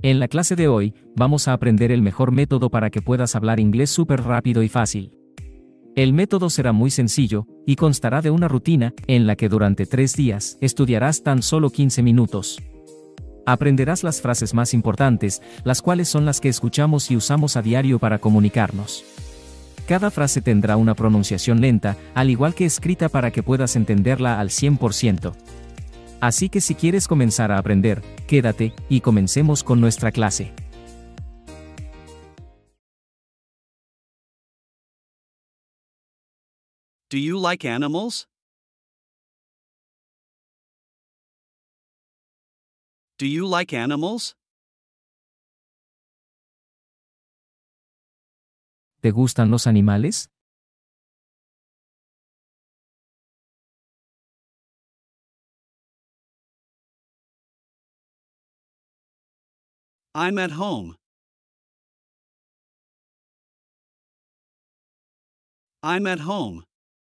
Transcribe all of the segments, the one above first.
En la clase de hoy, vamos a aprender el mejor método para que puedas hablar inglés súper rápido y fácil. El método será muy sencillo, y constará de una rutina, en la que durante 3 días estudiarás tan solo 15 minutos. Aprenderás las frases más importantes, las cuales son las que escuchamos y usamos a diario para comunicarnos. Cada frase tendrá una pronunciación lenta, al igual que escrita para que puedas entenderla al 100%. Así que si quieres comenzar a aprender, quédate, y comencemos con nuestra clase. Do you like animals? Do you like animals? ¿Te gustan los animales? I'm at home. I'm at home.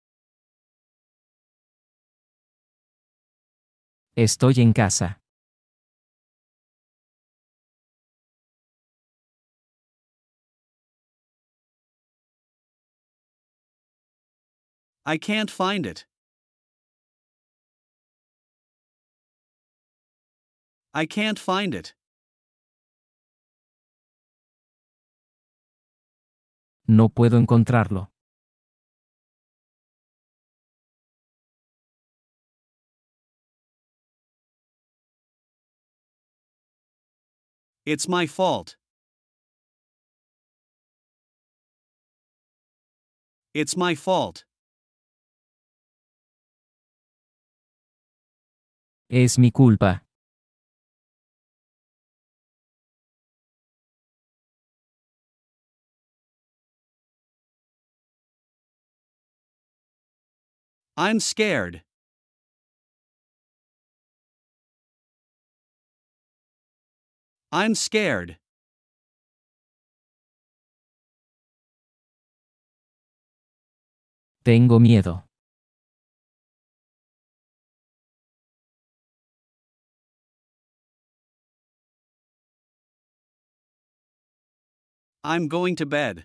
Estoy en casa. I can't find it. I can't find it. No puedo encontrarlo. It's my fault. It's my fault. Es mi culpa. I'm scared. I'm scared. Tengo miedo. I'm going to bed.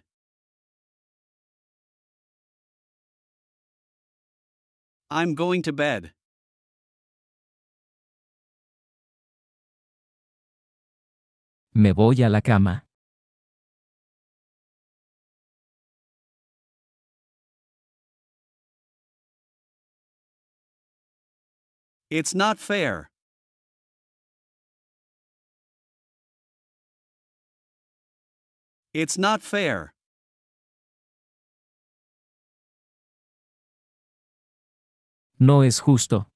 I'm going to bed. Me voy a la cama. It's not fair. It's not fair. No es justo.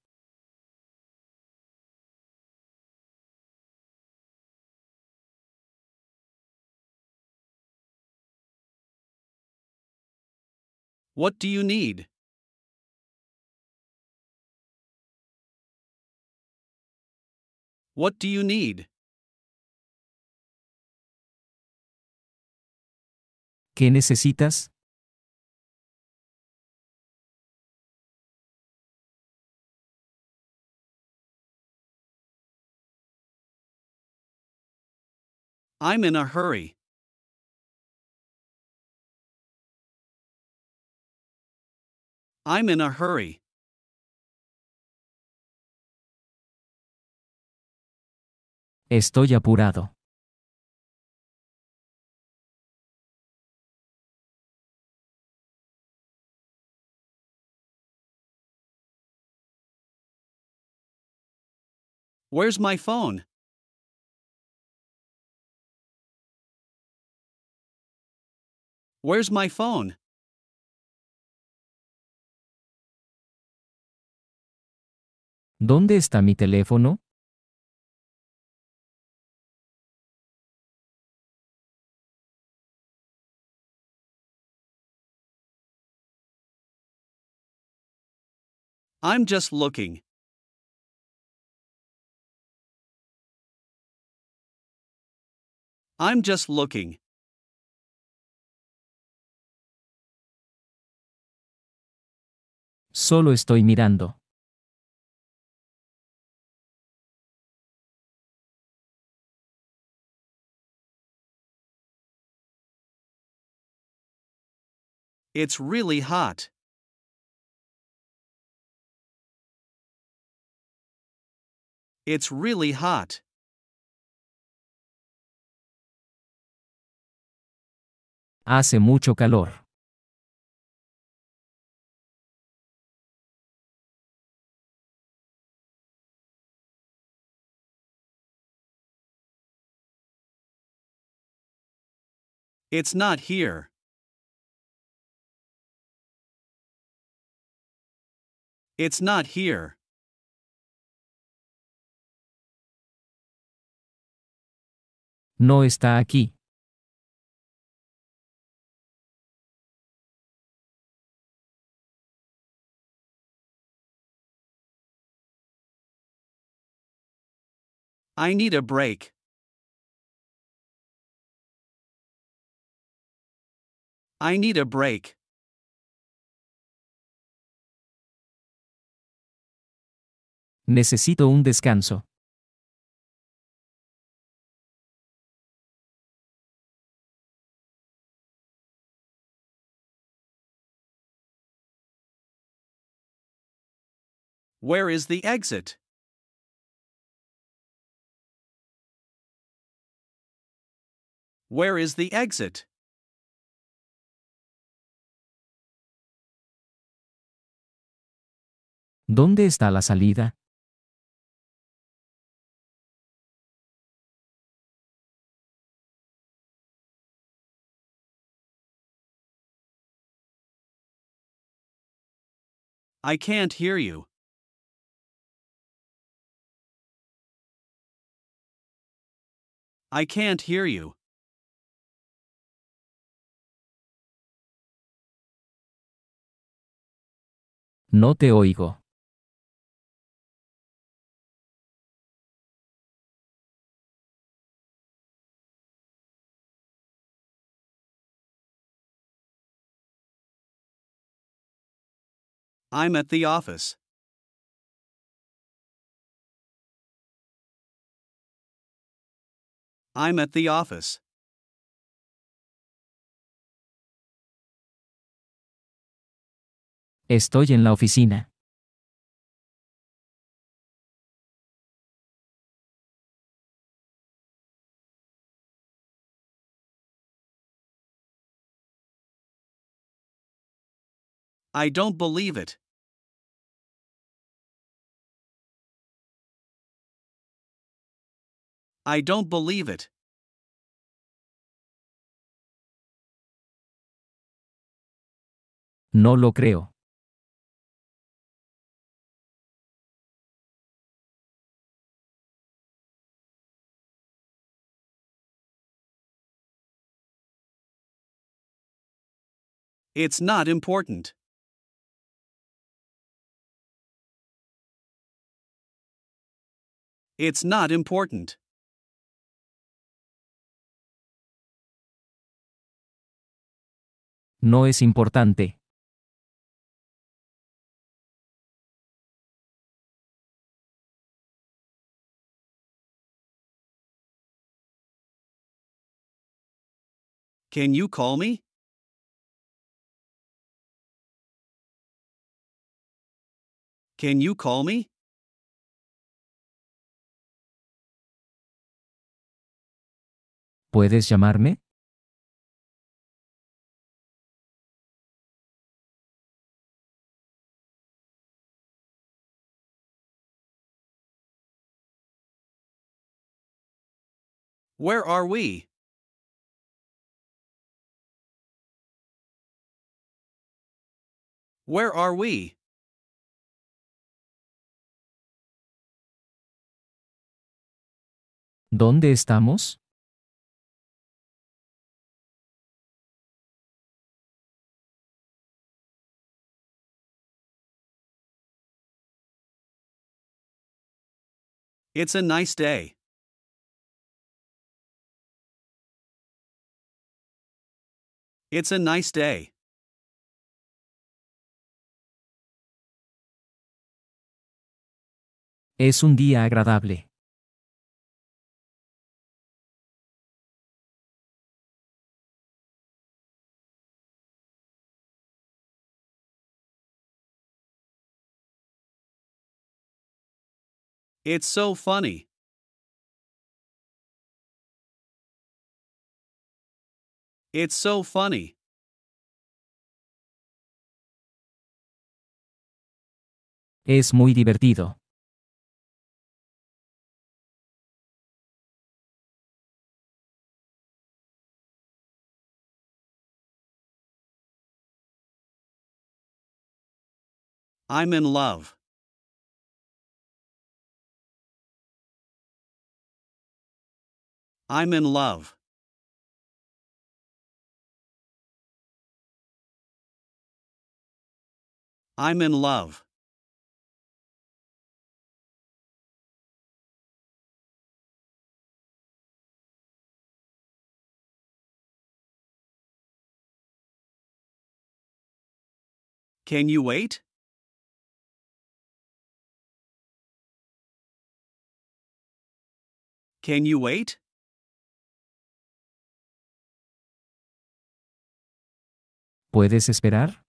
What do you need? What do you need? ¿Qué necesitas? I'm in a hurry. I'm in a hurry. Estoy apurado. Where's my phone? Where's my phone? ¿Dónde está mi teléfono? I'm just looking. I'm just looking. Solo estoy mirando. It's really hot. It's really hot. Hace mucho calor. It's not here. It's not here. No está aquí. I need a break. I need a break. Necesito un descanso. Where is the exit? Where is the exit? ¿Dónde está la salida? I can't hear you. I can't hear you. No te oigo. I'm at the office. I'm at the office. Estoy en la oficina. I don't believe it. I don't believe it. No lo creo. It's not important. It's not important. No es importante. Can you call me? Can you call me? ¿Puedes llamarme? Where are we? Where are we? ¿Dónde estamos? It's a nice day. It's a nice day. Es un día agradable. It's so funny. It's so funny. Es muy divertido. I'm in love. I'm in love. I'm in love. Can you wait? Can you wait? ¿Puedes esperar?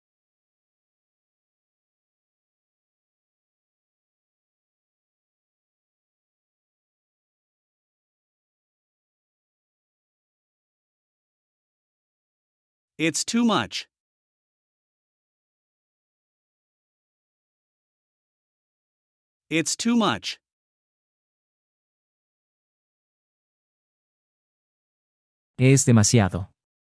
It's too much. It's too much. Es demasiado.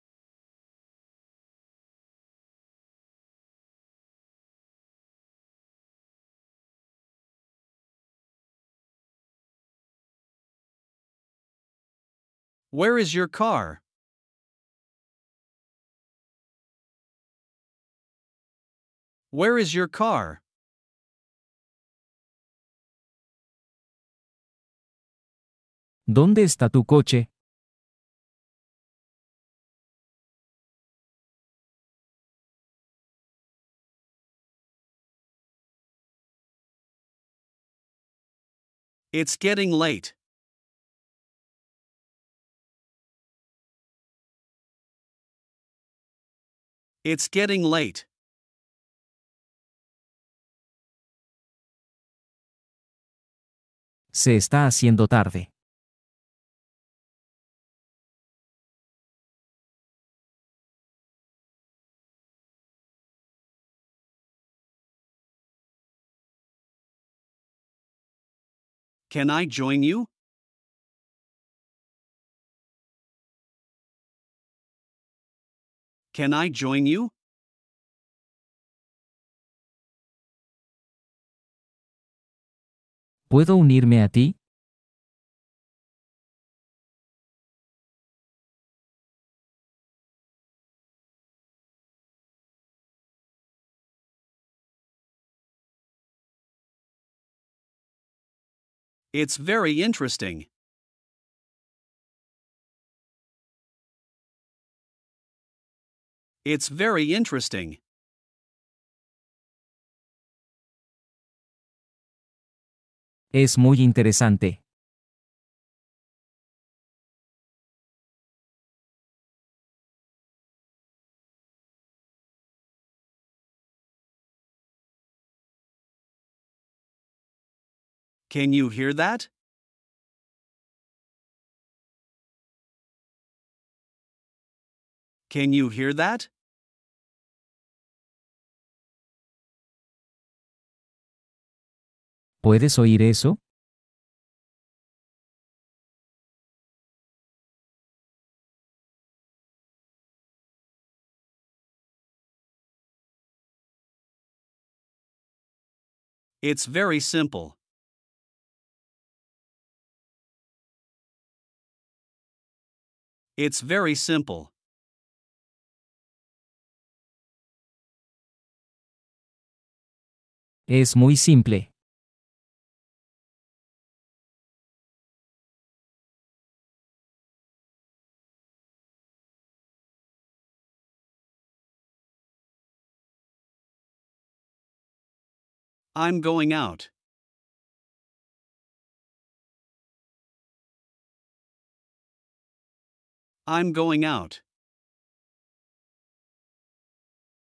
Where is your car? Where is your car? ¿Dónde está tu coche? It's getting late. It's getting late. Se está haciendo tarde. Can I join you? Can I join you? ¿Puedo unirme a ti? It's very interesting. It's very interesting. Es muy interesante. Can you hear that? Can you hear that? ¿Puedes oír eso? It's very simple. It's very simple. Es muy simple. I'm going out. I'm going out.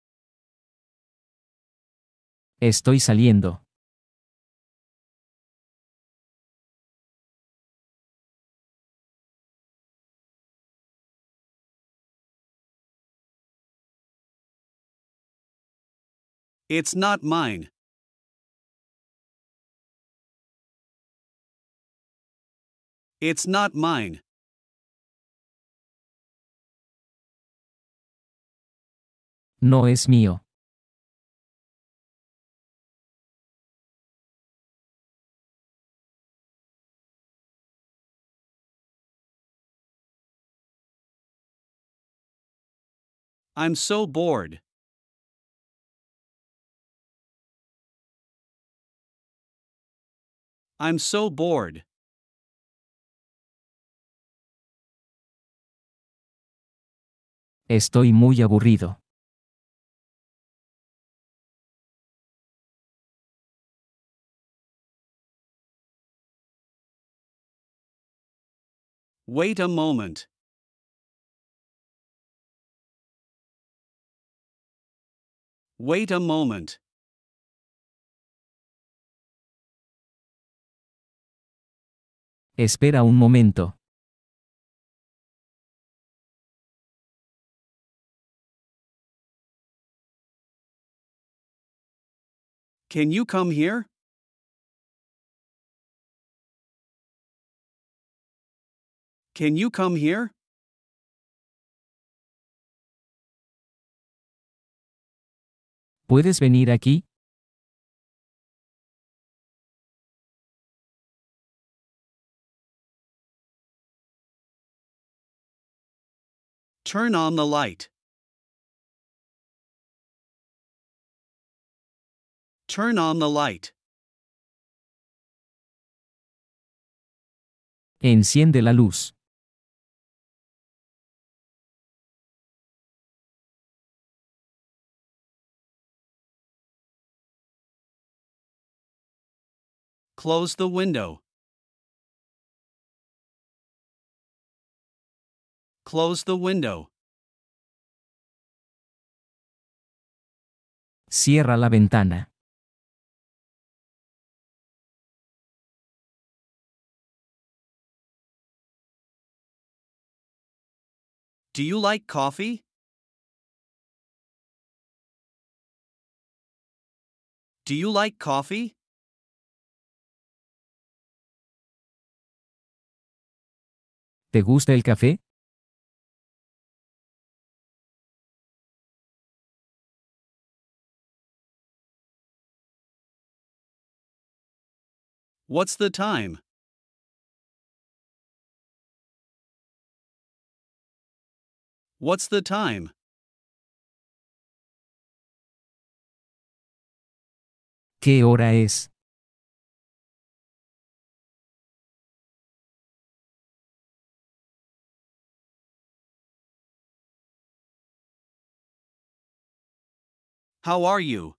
Estoy saliendo. It's not mine. It's not mine. No es mío. I'm so bored. I'm so bored. Estoy muy aburrido. Wait a moment. Wait a moment. Espera un momento. Can you come here? Can you come here? ¿Puedes venir aquí? Turn on the light. Turn on the light. Enciende la luz. Close the window. Close the window. Cierra la ventana. Do you like coffee? Do you like coffee? ¿Te gusta el café? What's the time? What's the time? ¿Qué hora es? How are you?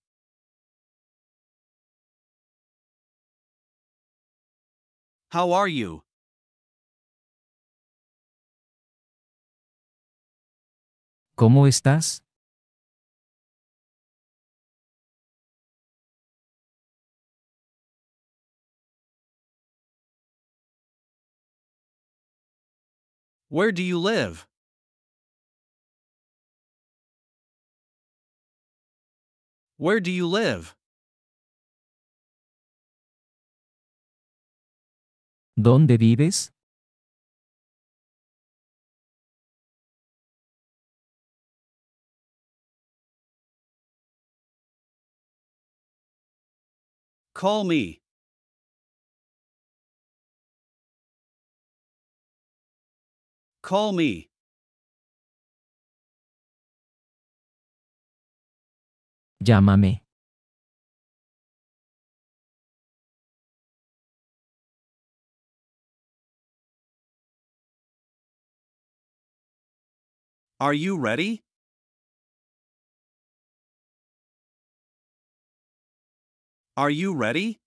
How are you? ¿Cómo estás? Where do you live? Where do you live? ¿Dónde vives? Call me. Call me. Llámame. Are you ready? Are you ready?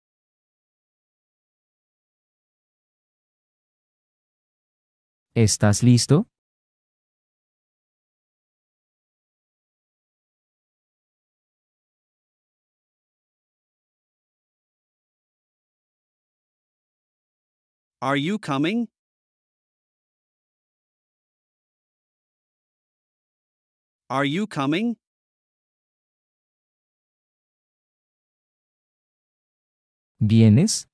¿Estás listo? Are you coming? Are you coming? ¿Vienes?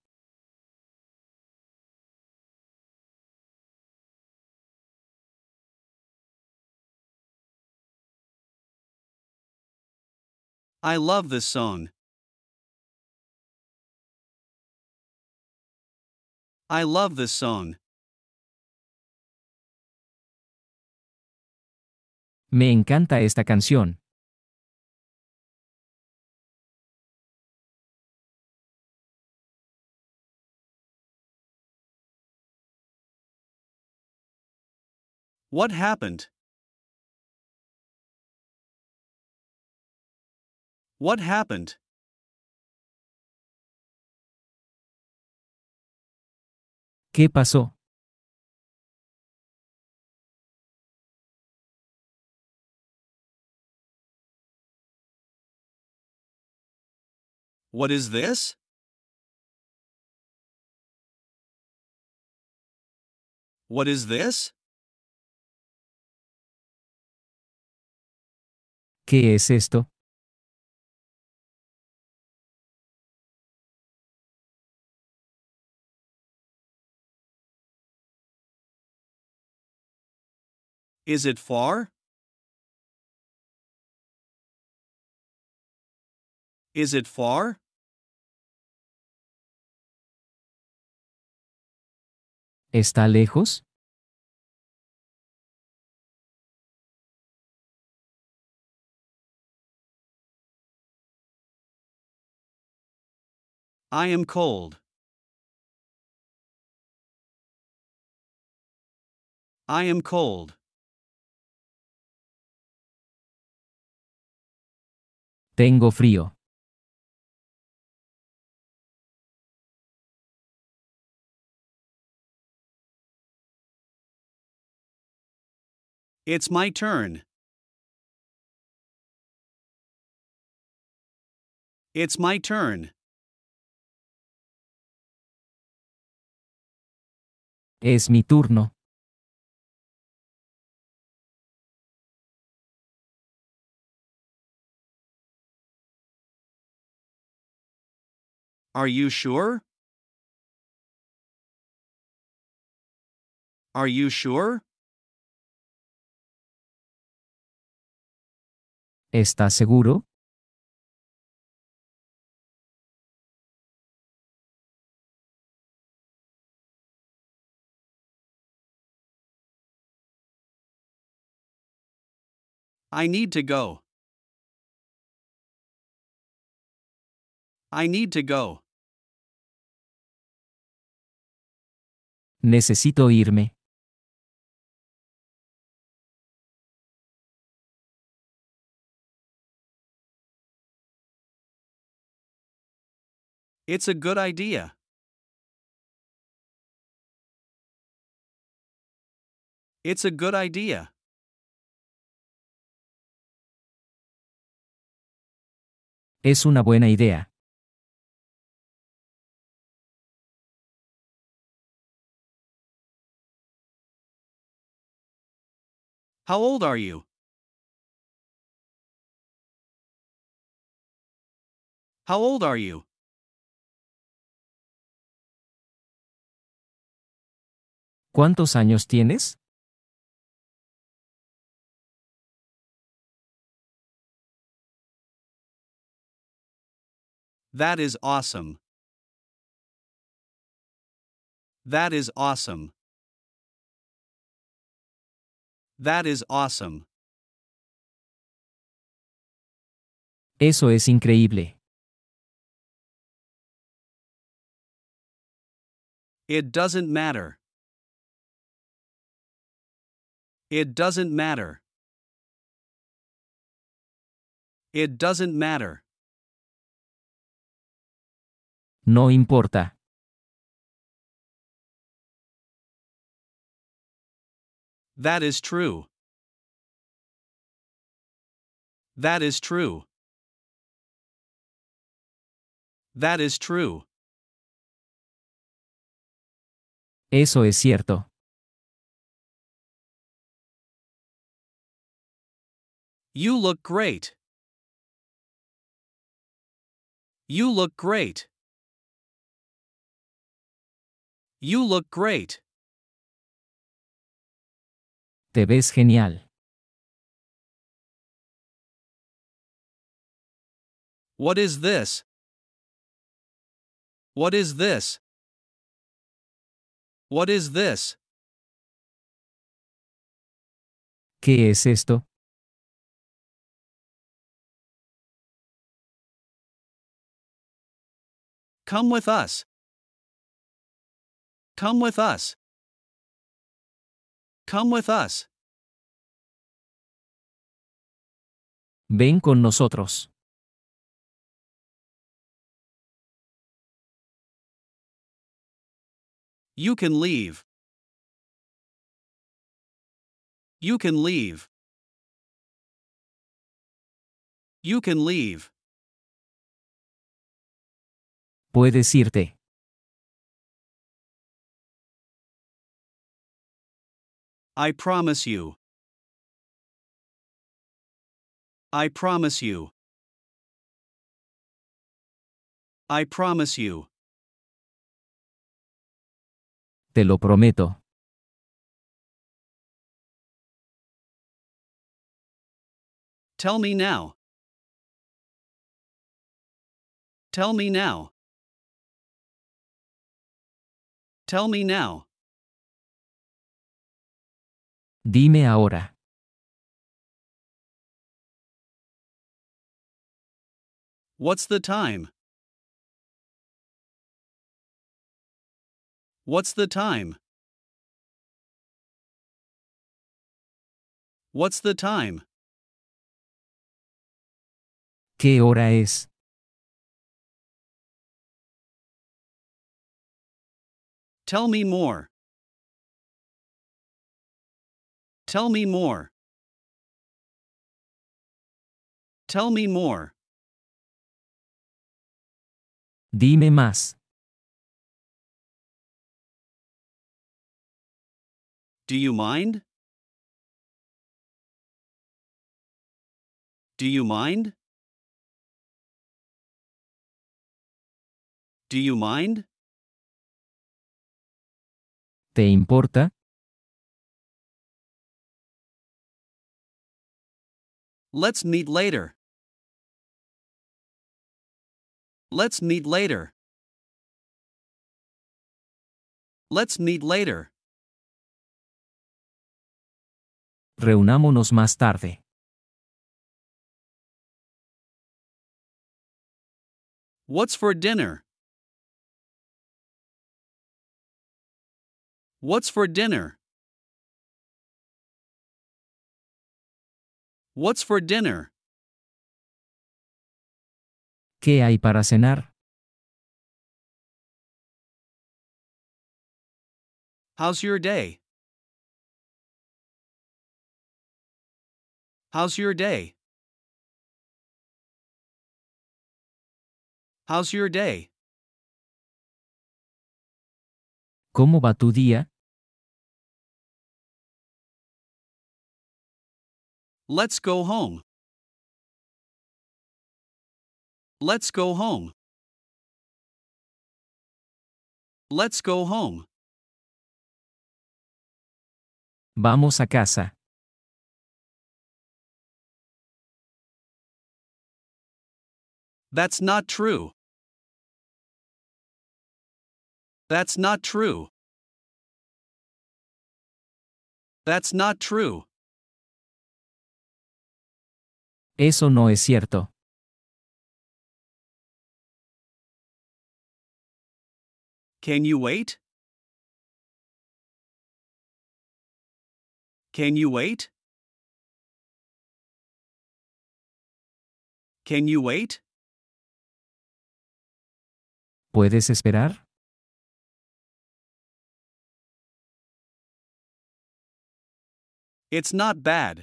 I love this song. I love this song. Me encanta esta canción. What happened? What happened? ¿Qué pasó? What is this? What is this? ¿Qué es esto? Is it far? Is it far? ¿Está lejos? I am cold. I am cold. Tengo frío. It's my turn. It's my turn. Es mi turno. Are you sure? Are you sure? ¿Estás seguro? I need to go. I need to go. Necesito irme. It's a good idea. It's a good idea. Es una buena idea. How old are you? How old are you? ¿Cuántos años tienes? That is awesome. That is awesome. That is awesome. Eso es increíble. It doesn't matter. It doesn't matter. It doesn't matter. No importa. That is true. That is true. That is true. Eso es cierto. You look great. You look great. You look great. Te ves genial. What is this? What is this? What is this? ¿Qué es esto? Come with us. Come with us. Come with us. Ven con nosotros. You can leave. You can leave. You can leave. Puedes irte. I promise you. I promise you. I promise you. Te lo prometo. Tell me now. Tell me now. Tell me now. Dime ahora. What's the time? What's the time? What's the time? ¿Qué hora es? Tell me more. Tell me more. Tell me more. Dime más. Do you mind? Do you mind? Do you mind? ¿Te importa? Let's meet later. Let's meet later. Let's meet later. Reunámonos más tarde. What's for dinner? What's for dinner? What's for dinner? ¿Qué hay para cenar? How's your day? How's your day? How's your day? ¿Cómo va tu día? Let's go home. Let's go home. Let's go home. Vamos a casa. That's not true. That's not true. That's not true. Eso no es cierto. Can you wait? Can you wait? Can you wait? ¿Puedes esperar? It's not bad.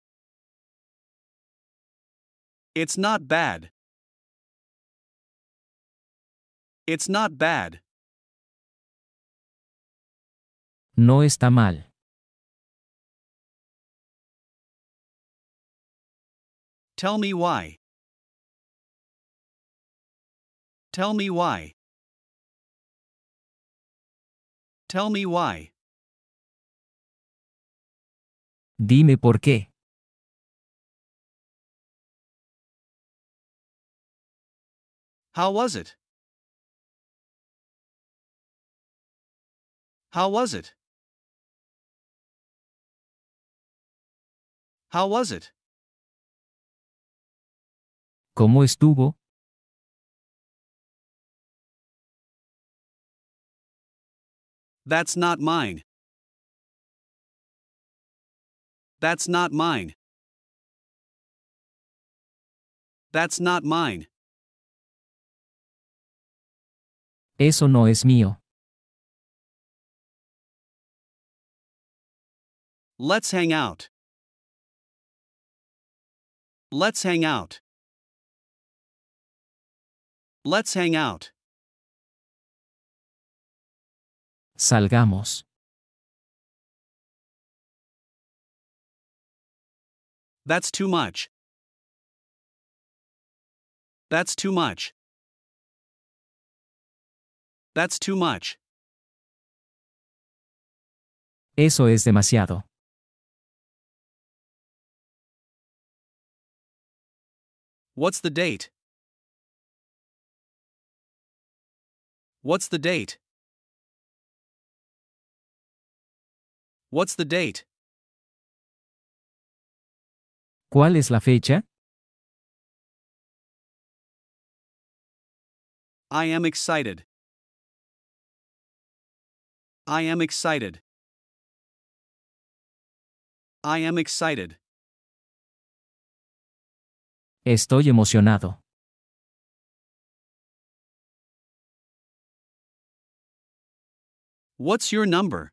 It's not bad. It's not bad. No está mal. Tell me why. Tell me why. Tell me why. Dime por qué. How was it? How was it? How was it? ¿Cómo estuvo? That's not mine. That's not mine. That's not mine. Eso no es mío. Let's hang out. Let's hang out. Let's hang out. Salgamos. That's too much. That's too much. That's too much. Eso es demasiado. What's the date? What's the date? What's the date? ¿Cuál es la fecha? I am excited. I am excited. I am excited. Estoy emocionado. What's your number?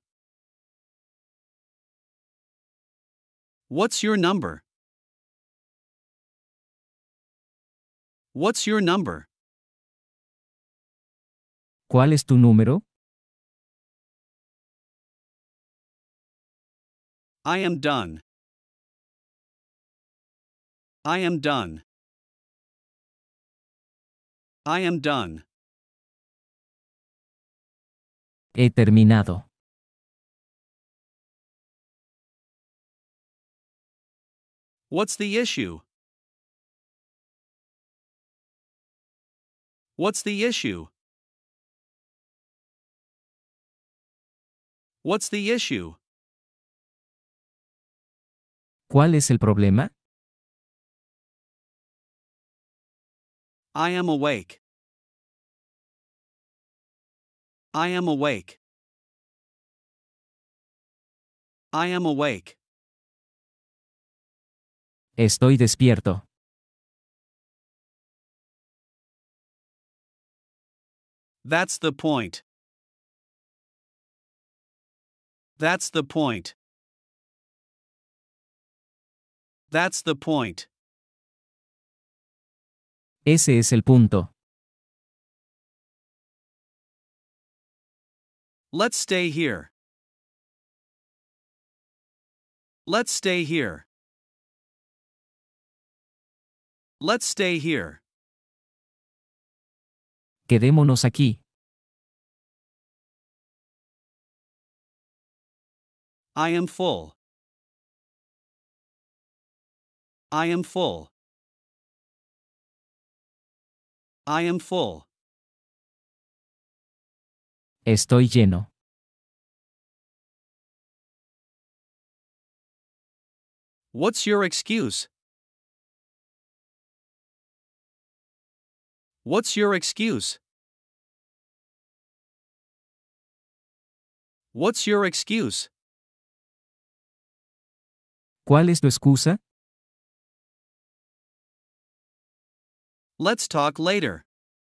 What's your number? What's your number? ¿Cuál es tu número? I am done. I am done. I am done. He terminado. What's the issue? What's the issue? What's the issue? ¿Cuál es el problema? I am awake. I am awake. I am awake. Estoy despierto. That's the point. That's the point. That's the point. Ese es el punto. Let's stay here. Let's stay here. Let's stay here. Quedémonos aquí. I am full. I am full. I am full. Estoy lleno. What's your excuse? What's your excuse? What's your excuse? ¿Cuál es tu excusa? Let's talk later.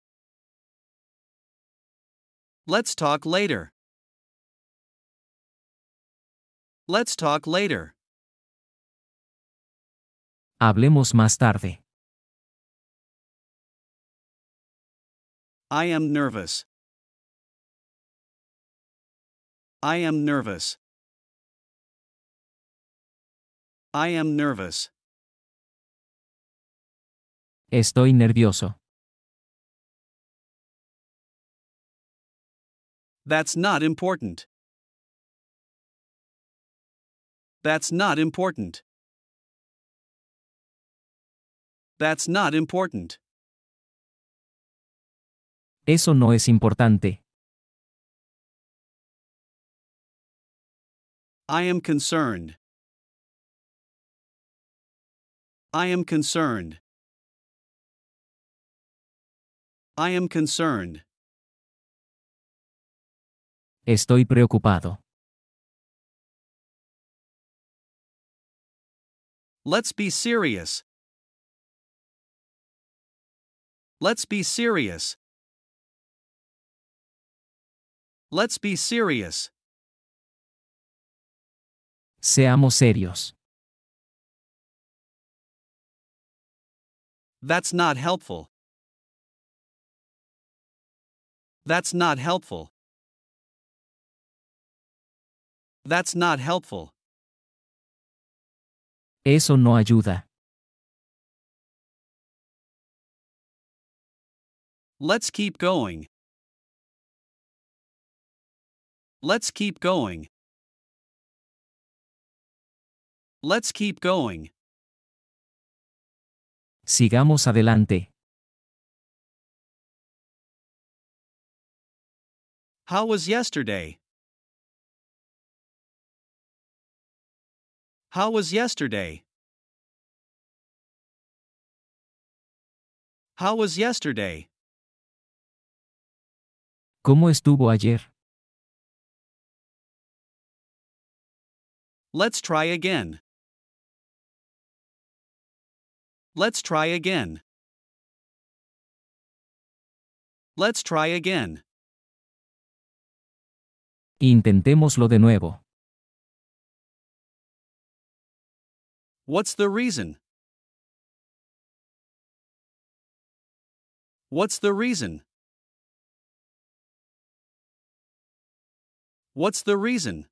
Let's talk later. Let's talk later. Hablemos más tarde. I am nervous. I am nervous. I am nervous. Estoy nervioso. That's not important. That's not important. That's not important. Eso no es importante. I am concerned. I am concerned. I am concerned. Estoy preocupado. Let's be serious. Let's be serious. Let's be serious. Seamos serios. That's not helpful. That's not helpful. That's not helpful. Eso no ayuda. Let's keep going. Let's keep going. Let's keep going. Sigamos adelante. How was yesterday? How was yesterday? How was yesterday? ¿Cómo estuvo ayer? Let's try again. Let's try again. Let's try again. Intentémoslo de nuevo. What's the reason? What's the reason? What's the reason?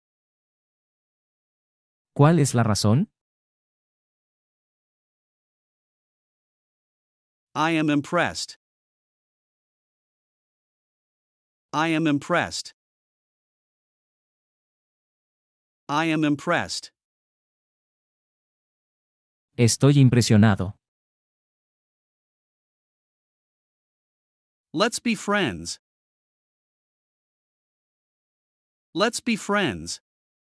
¿Cuál es la razón? I am impressed. I am impressed. I am impressed. Estoy impresionado. Let's be friends. Let's be friends.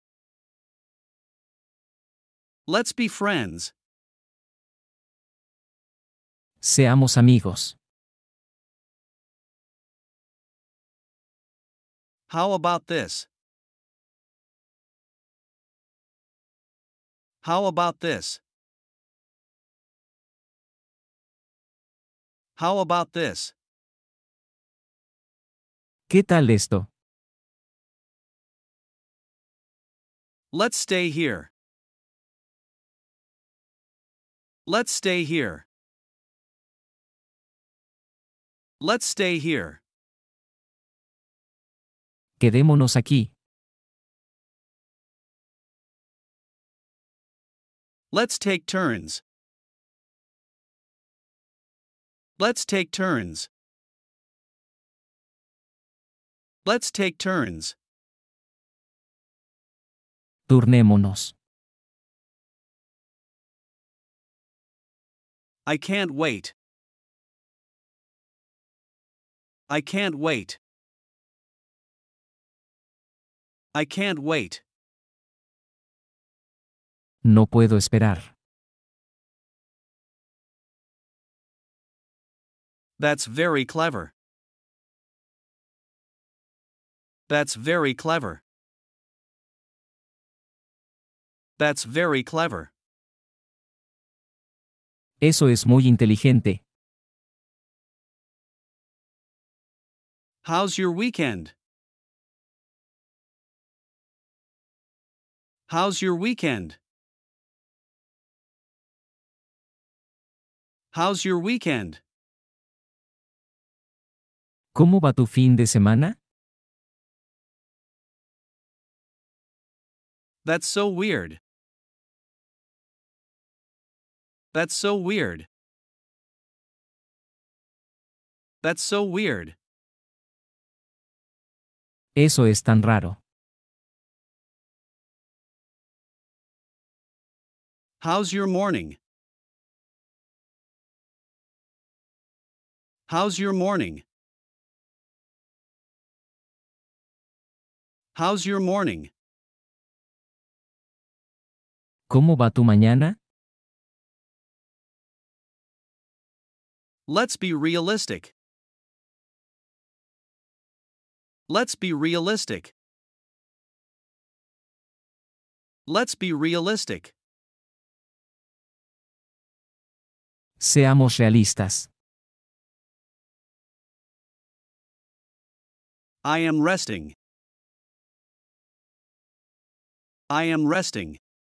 Let's be friends. Seamos amigos. How about this? How about this? How about this? ¿Qué tal esto? Let's stay here. Let's stay here. Let's stay here. Quedémonos aquí. Let's take turns. Let's take turns. Let's take turns. Turnémonos. I can't wait. I can't wait. I can't wait. No puedo esperar. That's very clever. That's very clever. That's very clever. Eso es muy inteligente. How's your weekend? How's your weekend? How's your weekend? ¿Cómo va tu fin de semana? That's so weird. That's so weird. That's so weird. Eso es tan raro. How's your morning? How's your morning? How's your morning? ¿Cómo va tu mañana? Let's be realistic. Let's be realistic. Let's be realistic. Seamos realistas. I am resting. I am resting.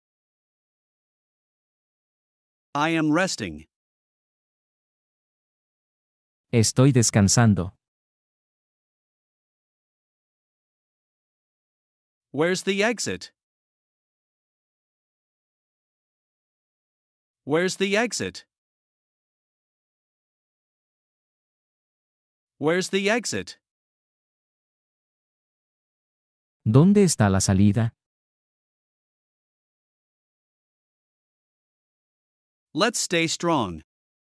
I am resting. Estoy descansando. Where's the exit? Where's the exit? Where's the exit? ¿Dónde está la salida? Let's stay strong.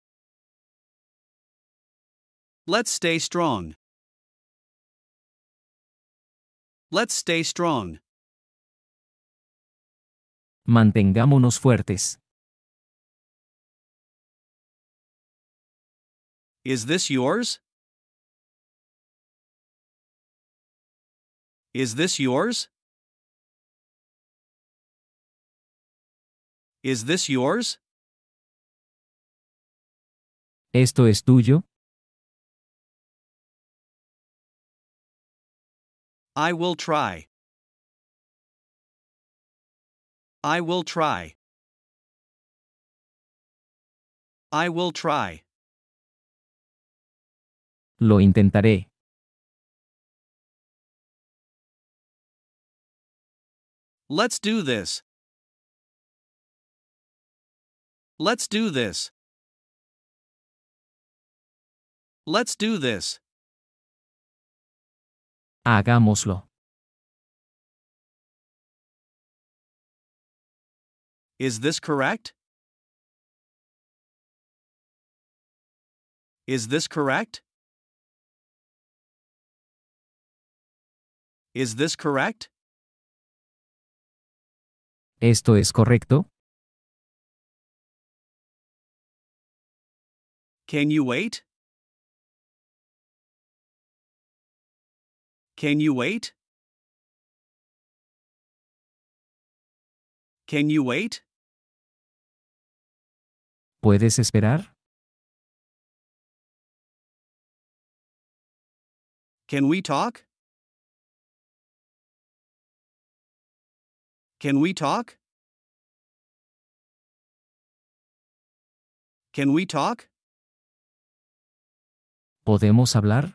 Let's stay strong. Let's stay strong. Mantengámonos fuertes. Is this yours? Is this yours? Is this yours? ¿Esto es tuyo? I will try. I will try. I will try. Lo intentaré. Let's do this. Let's do this. Let's do this. Hagámoslo. Is this correct? Is this correct? Is this correct? ¿Esto es correcto? Can you wait? Can you wait? Can you wait? ¿Puedes esperar? Can we talk? Can we talk? Can we talk? ¿Podemos hablar?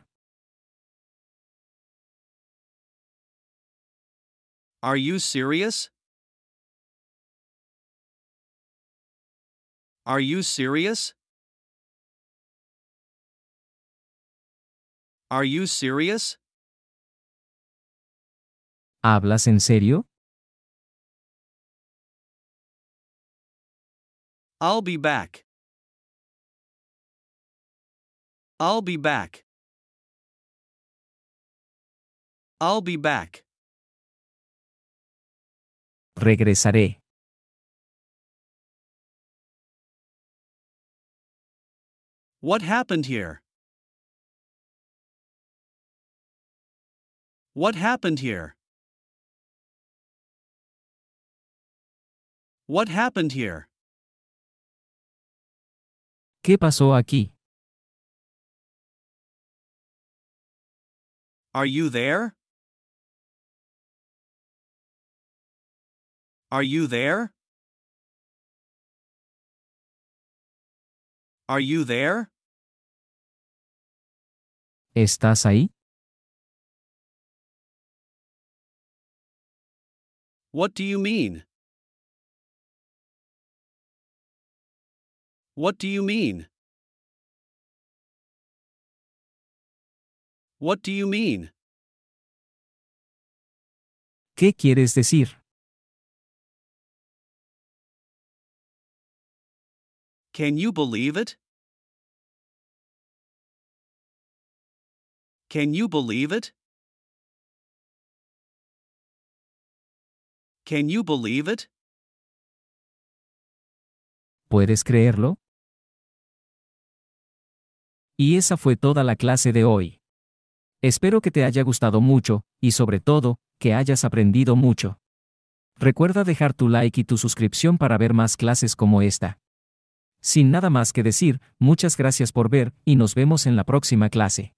Are you serious? Are you serious? Are you serious? ¿Hablas en serio? I'll be back. I'll be back. I'll be back. Regresaré. What happened here? What happened here? What happened here? ¿Qué pasó aquí? Are you there? Are you there? Are you there? ¿Estás ahí? What do you mean? What do you mean? What do you mean? ¿Qué quieres decir? Can you believe it? Can you believe it? Can you believe it? ¿Puedes creerlo? Y esa fue toda la clase de hoy. Espero que te haya gustado mucho, y sobre todo, que hayas aprendido mucho. Recuerda dejar tu like y tu suscripción para ver más clases como esta. Sin nada más que decir, muchas gracias por ver, y nos vemos en la próxima clase.